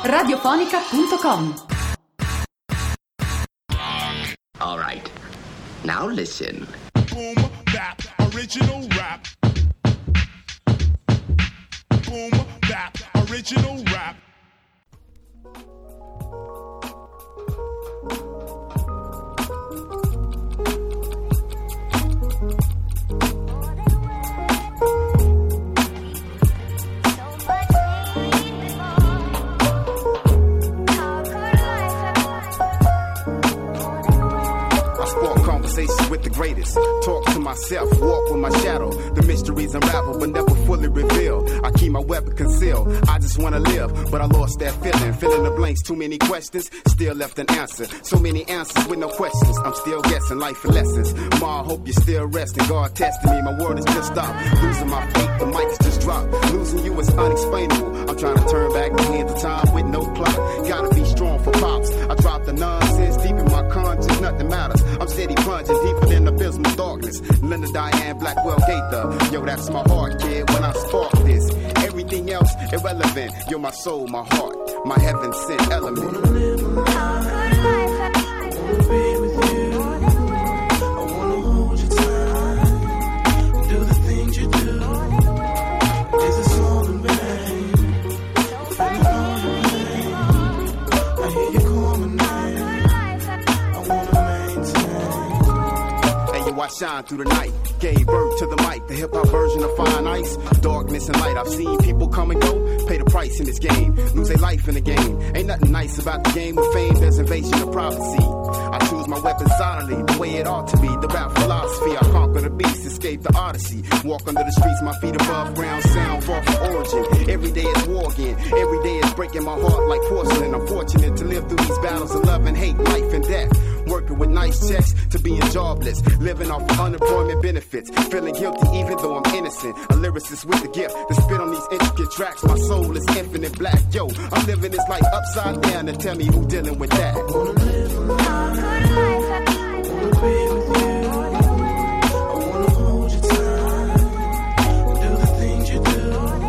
radiofonica.com. All right, now listen. Boom, bap, original rap. Boom, bap, original rap. With the greatest, talk to myself, walk with my shadow. The mysteries unravel, but never fully revealed. I keep my weapon concealed. I just wanna live, but I lost that feeling. Filling the blanks, too many questions, still left an answer. So many answers with no questions. I'm still guessing life and lessons. Ma, I hope you're still resting. God testing me, my word is just stopped. Losing my faith, the mic's just dropped. Losing you is unexplainable. I'm trying to turn back the hands of time with no plot. Gotta be strong for pops. I drop the nonsense deep in my conscience, nothing matters. I'm steady plunging deeper than abysmal darkness. Linda Diane Blackwell Gaither. Yo, that's my heart, kid, when I spark this. Everything else irrelevant. You're my soul, my heart, my heaven sent element. I wanna live a life. I wanna be with you. I wanna hold you tight. Do the things you do. Is this all in vain? Feeling all in vain. I hear you call my name. I wanna maintain. Hey, yo, I shine through the night. Gave birth to the mic, the hip-hop version of fine ice. Darkness and light, I've seen people come and go. Pay the price in this game, lose their life in the game. Ain't nothing nice about the game of fame, there's invasion of privacy. I choose my weapon silently, the way it ought to be. The rap philosophy, I conquer the beast, escape the odyssey. Walk under the streets, my feet above ground, sound far from origin. Every day is war again, every day is breaking my heart like porcelain. I'm fortunate to live through these battles of love and hate, life and death. Working with nice checks to being jobless, living off of unemployment benefits, feeling guilty even though I'm innocent. A lyricist with the gift to spit on these intricate tracks. My soul is infinite black. Yo, I'm living this life upside down, and tell me who dealing with that. I wanna live a life. I wanna be with you. I wanna hold you tight. Do the things you do.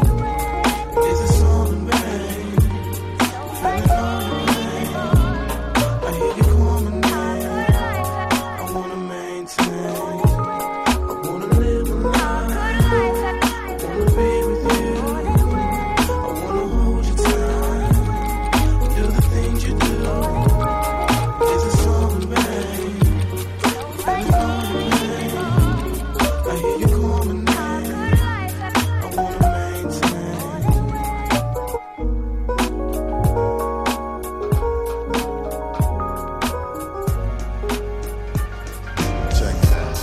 Is this all in vain? Feeling all in vain. I hear you call my name. I wanna maintain. I wanna live a life. I wanna be with you. I wanna hold you tight. Do the things you do. Is this all in vain? Feeling all in vain. I hear you call my name. I wanna maintain. Check it out.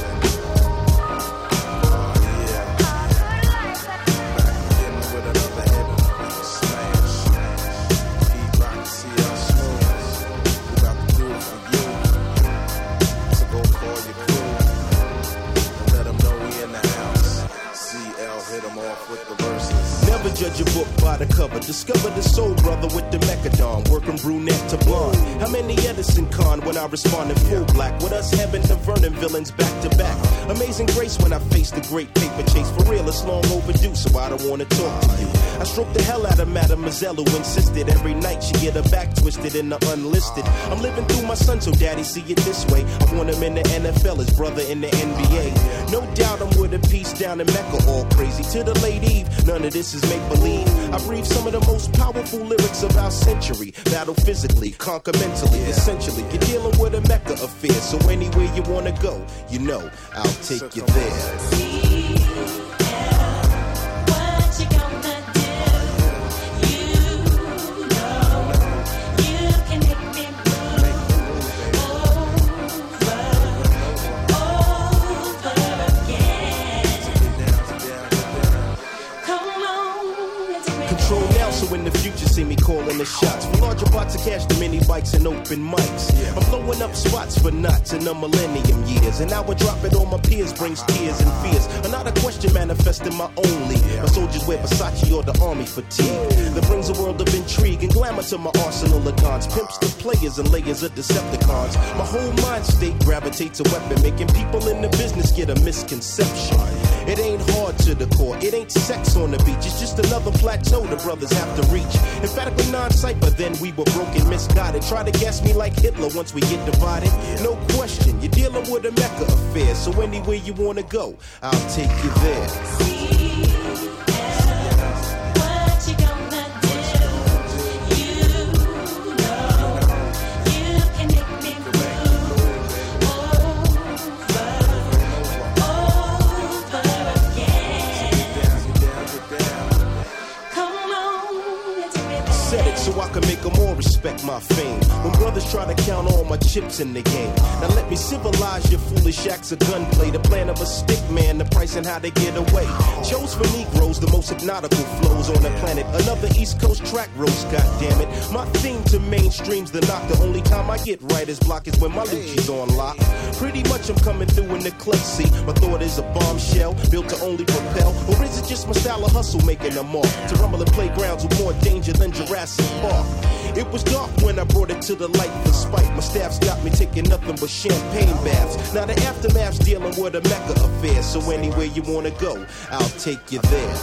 Oh, yeah. Back again with another hit. Smash. Beat rock, see how smooth. We got to do it for you. So go call your crew. And let them know we in the house. CL hit them off with the verses. Never judge a book by the cover. Discover the soul brother with the mechadon. Working brunette to blonde. How many Edison Con when I respond in full black? With us having the Vernon villains back to back. Amazing grace when I face the great paper chase. For real, it's long overdue, so I don't wanna talk to you. I stroke the hell out of Mademoiselle who insisted every night she get her back twisted in the unlisted. I'm living through my son, so daddy see it this way. I want him in the NFL, his brother in the NBA. No doubt I'm with a piece down in Mecca, all crazy. To the late Eve, none of this is make-believe. I breathe some of the most powerful lyrics of our century. Battle physically, conquer mentally, essentially. You're dealing with a Mecca affair, so anywhere you wanna go, you know, I'll take you there. Control now, so in the future see me calling the shots. For larger pots of cash, the mini bikes and open mics. I'm blowing up spots for knots in the millennium years. And now I drop it on my peers, brings tears and fears. Another question manifesting my only. My soldiers wear Versace or the army fatigue. That brings a world of intrigue and glamour to my arsenal of guns. Pimps the players and layers of Decepticons. My whole mind state gravitates a weapon, making people in the business get a misconception. It ain't hard to the core, it ain't sex on the beach. It's just another plateau the brothers have to reach. Emphatically non-cypher, then we were broken, misguided. Try to gas me like Hitler once we get divided. No question, you're dealing with a Mecca affair. So anywhere you wanna go, I'll take you there. So I can make them all respect my fame. When brothers try to count all my chips in the game. Now let me civilize your foolish acts of gunplay. The plan of a stick man, the price and how they get away. Chose for Negroes, the most hypnotical flows on the planet. Another East Coast track roast, goddammit. My theme to mainstream's the knock. The only time I get writer's block is when my Lucci's on lock. Pretty much I'm coming through in the clay. See, my thought is a bombshell built to only propel. Or is it just my style of hustle making them mark? To rumble in playgrounds with more danger than Jurassic Park. It was dark when I brought it to the light for spite. My staff's got me taking nothing but champagne baths. Now the aftermath's dealing with a Mecca affair. So anywhere you wanna go, I'll take you there.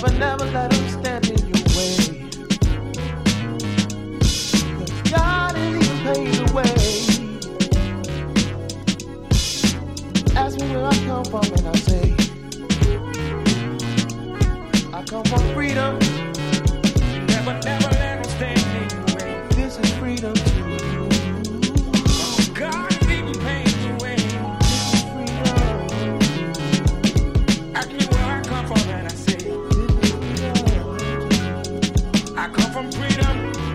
Never, never let them stand in your way. 'Cause God ain't even paid the way. Ask me where I come from and I say I come from freedom. Never, never let them stand in your way. This is freedom too. God even paid the way. This is freedom. Ask me where I come from and I say I come from freedom.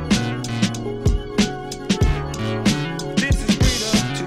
This is freedom too.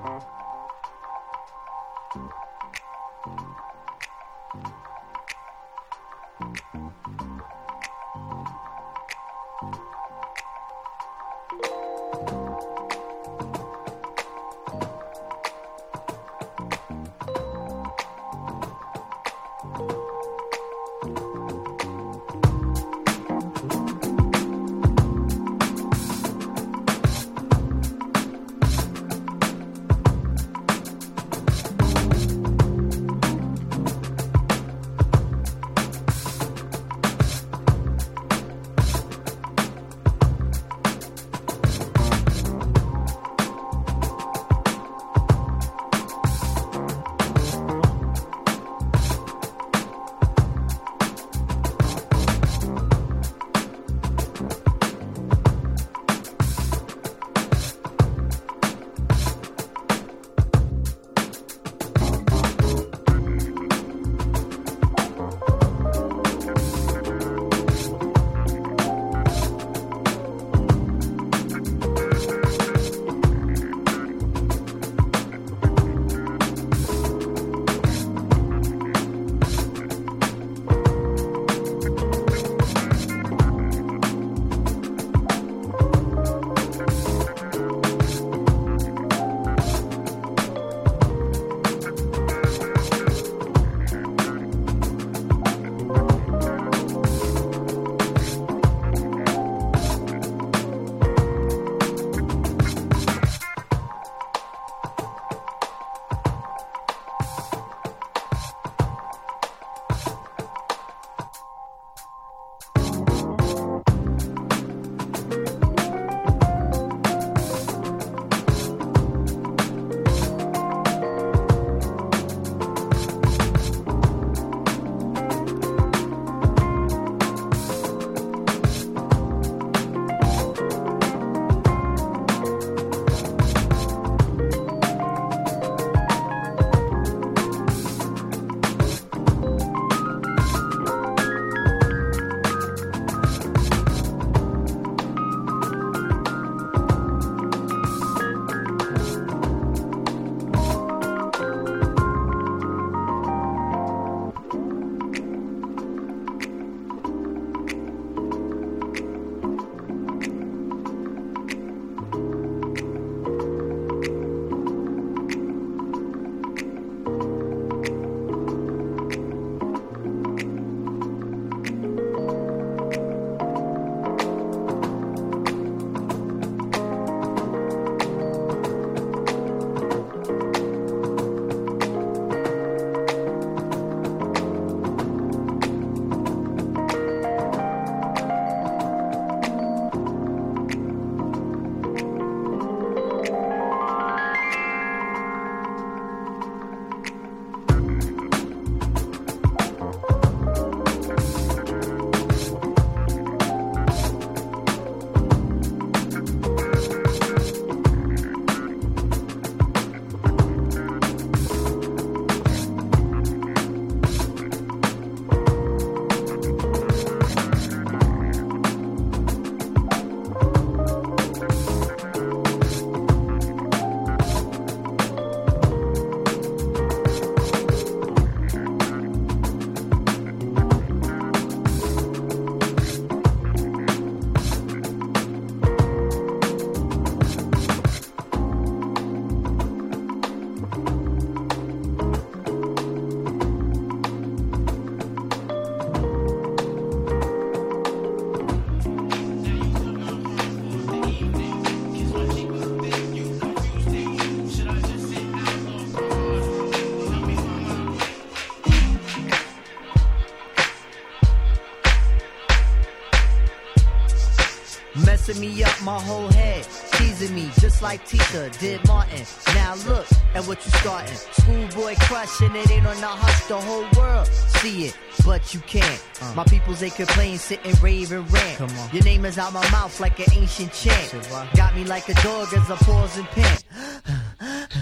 messing me up my whole head, teasing me just like Tika did Martin. Now look at what you starting. Schoolboy crushing it ain't on the hush, the whole world see it, but you can't. My peoples, they complain, sit and rave and rant. Your name is out my mouth like an ancient chant. Got me like a dog as I pause and pant.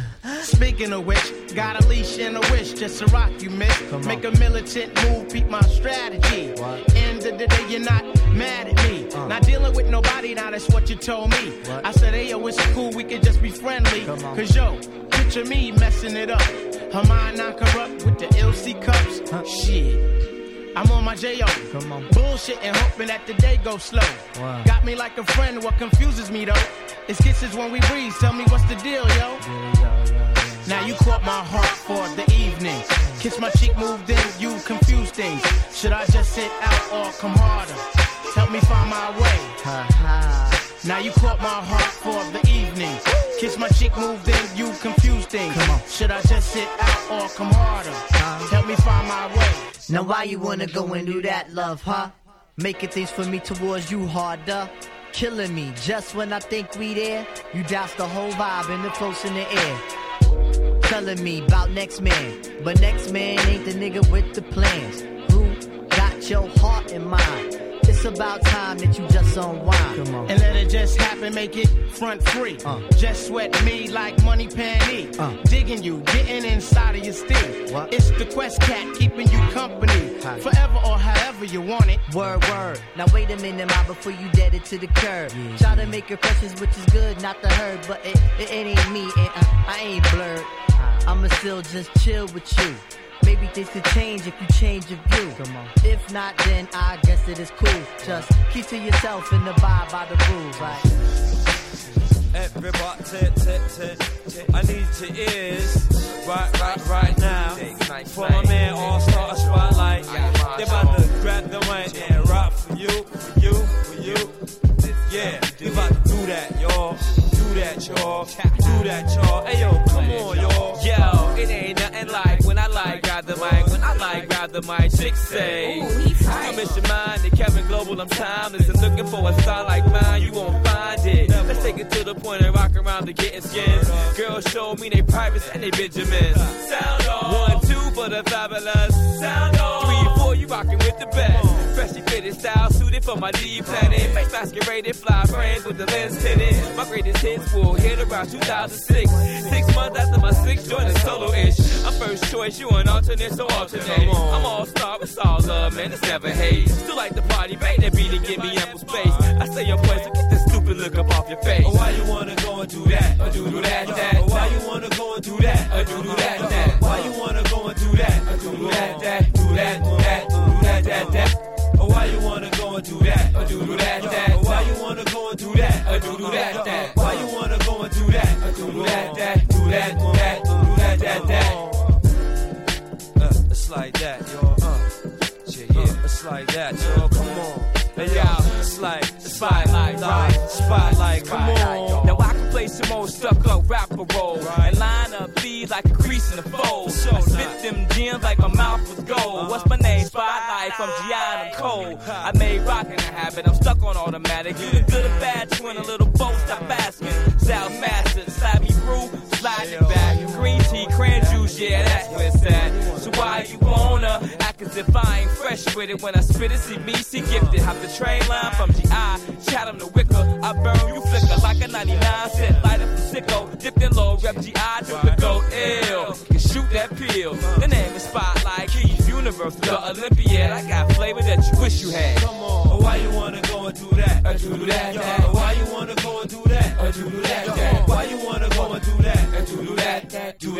Speaking of which, got a leash and a wish just to rock you, miss. Make a militant move, peep my strategy. End of the day, you're not mad at me. Not dealing with nobody, now that's what you told me. I said, hey, yo, it's cool, we can just be friendly. Cause yo, picture me messing it up. Her mind not corrupt with the LC cups. Shit, I'm on my J.O. Bullshitting, hoping that the day goes slow. Got me like a friend, what confuses me though is kisses when we breathe. Tell me what's the deal, yo. Now you caught my heart for the evening. Kiss my cheek, moved in, you confuse things. Should I just sit out or come harder? Help me find my way. Now you caught my heart for the evening. Kiss my cheek, moved in, you confuse things. Should I just sit out or come harder? Help me find my way. Now why you wanna go and do that, love, huh? Making things for me towards you harder. Killing me just when I think we there. You douse the whole vibe and the floats in the air. Telling me about next man, but next man ain't the nigga with the plans. Who got your heart in mind? It's about time that you just unwind. And let it just happen, make it front free. Just sweat me like money panty. Digging you, getting inside of your steel. It's the Quest Cat keeping you company. Forever or however you want it. Word, word. Now wait a minute, ma, before you dead it to the curb. Try to make impressions, which is good, not the herd. But it ain't me, and I ain't blurred. I'ma still just chill with you. Maybe things could change if you change your view. If not, then I guess it is cool. Just keep to yourself and abide by the rules, right? Everybody, I need your ears right now. For my man, All-Star Spotlight. They about to grab the mic and rock for you. Yeah, we about to do that, y'all. Do that, y'all. Hey, yo, come on, y'all. Yo, it ain't nothing like when I like grab the mic. When I like grab the mic, chicks say, you miss your mind, the Kevin Global, I'm timeless. And looking for a style like mine, you won't find it. Let's take it to the point and rock around to getting skins. Girls show me they privates and they Benjamins. Sound off. 1, 2 for the fabulous. Sound off. 3, 4, you rockin' with the best. Freshly fitted style, suited for my D planet. Face masqueraded, fly frames with the lens tinted. My greatest hits will hit around 2006. 6 months after my 6th joint is solo-ish. I'm first choice, you an alternate, so alternate. I'm all-star, it's all love, man, it's never hate. Still like the party, bang that beat and give me ample space. I say your place, so get this stupid look up off your face. Why you wanna go and do that? Or do that? Why you wanna go and do that? Or do that? Why you wanna go and do that? Or do that? Do that. Or why you wanna go and do that? Or do that? Or why you wanna go and do that? Or do that? Why you wanna go and do that? Or do that? Do that. It's like that, y'all. Yeah, it's like that, y'all. Come on. Hey, y'all, it's like spotlight, come on. Now I can play some more stuck-up rapper role and line up these like a crease in the fold. I spit them gems like my mouth was gold. What's my name? Spotlight from Gianna and Cole. I made rockin' a habit, I'm stuck on automatic. You the good or bad twin, a little boat, stop asking. South Master, slap me through, slide it back. Green tea, cran juice, yeah, that's where it's at. So why you wanna act as if I ain't fresh with it? When I spit it, see me, see gifted. Hop the train line from GI, Chatham to Wicker. I burn, you flicker like a 99 cent lighter from Sicko. Dipped in low, rep GI, took the go ill. Can shoot that pill. The name is Spotlight, Keys Universe, the Olympiad. I got flavor that you wish you had. Come on, why you wanna go and do that? Or do that? Why you wanna go and do that? Or do that? Why you wanna go and do that? Or do that? Do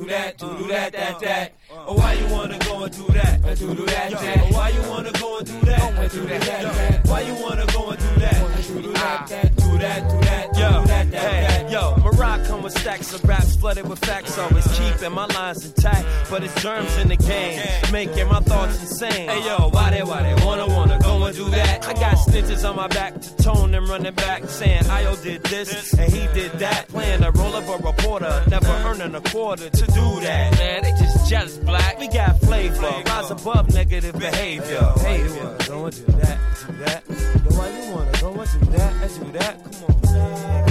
that. Or why you wanna go and do that? Or do that? Or why you wanna go and do that? Or do that? Why you wanna go and do that? Or do that? Do that. Yo, Maroc come with stacks of raps flooded with facts, always keeping my lines intact. But it's germs in the game, making my thoughts insane. Hey yo, why they wanna go and do that? I got stitches on my back to tone them running back, saying Io did this and he did that. Playing the role of a reporter, never earning a quarter to do that. Man, they just jealous, black. We got flavor, rise above negative behavior. Hey, you wanna go and do that? Yo, why you wanna go and do that? Come on, man.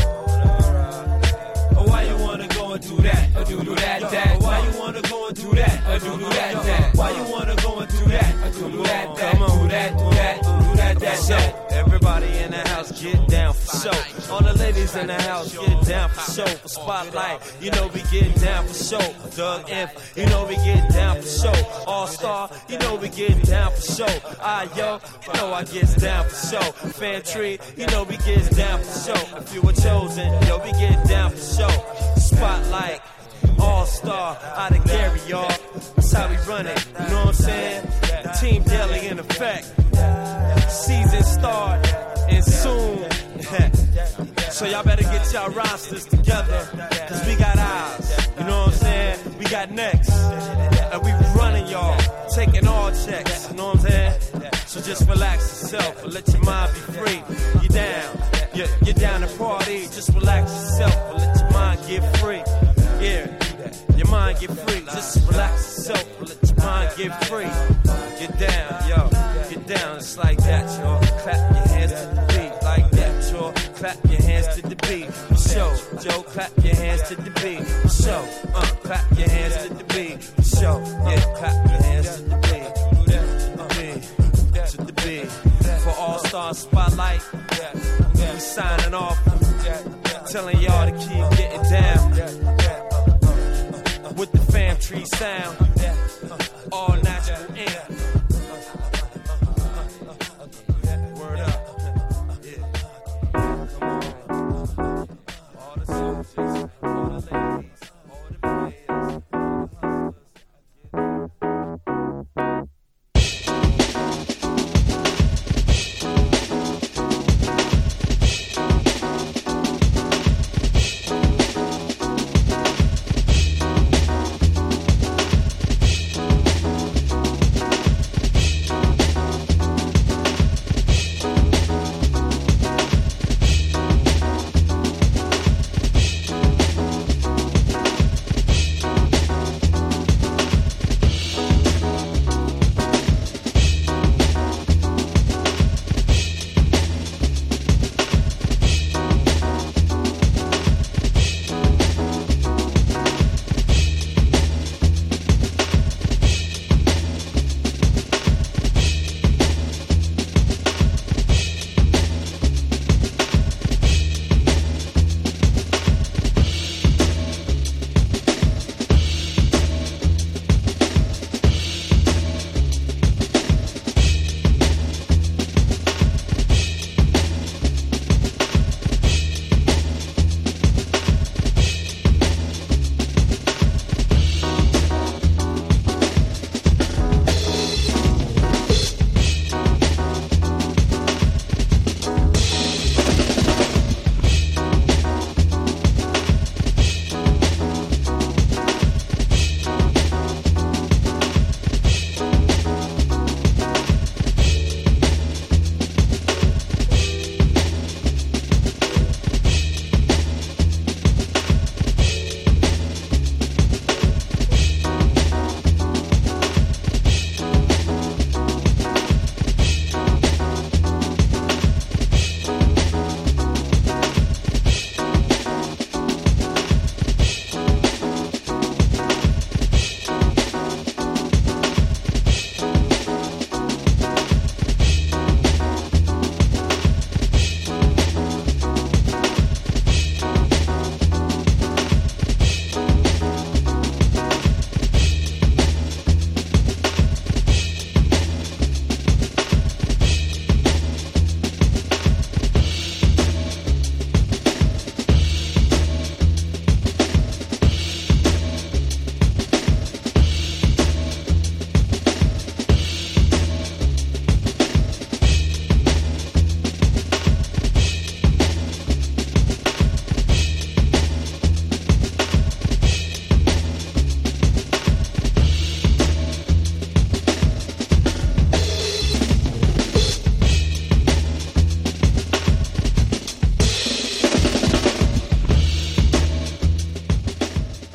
Or why you wanna go and do that? Or do that? Why you wanna go and do that? Or do that? Why you wanna go and do that? Or do that? Come on, do that. So everybody in the house get down for so. All the ladies ladies in the house, get down for show. For Spotlight, you know we get down for show. Doug F, you know we get down for show. All Star, you know we get down for show. Yo, you know I gets down for show. Fan Tree, you know we gets down for show. If you were chosen, yo, we get down for show. Spotlight, All Star, out of Gary, y'all. That's how we run it, you know what I'm saying? Team Daily in effect. Season start, and soon. So y'all better get y'all rosters together, cause we got ours, you know what I'm saying? We got next, and we running y'all, taking all checks, you know what I'm saying? So just relax yourself and let your mind be free. You down, you're down to party, just relax yourself and let your mind get free. Yeah, your mind get free, just relax yourself and let your mind get free. Get down, yo, get down, it's like that, y'all. Clap your hands to the beat, like that, y'all. Clap your hands to the beat, show, Joe. Clap your hands to the beat, show. Clap your hands to the beat, show. Yeah, clap your hands to the beat, to the beat. For All Star Spotlight, we signing off, telling y'all to keep getting down with the Fam Tree sound, all natural ink. Word up.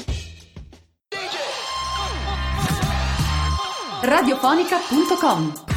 radiofonica.com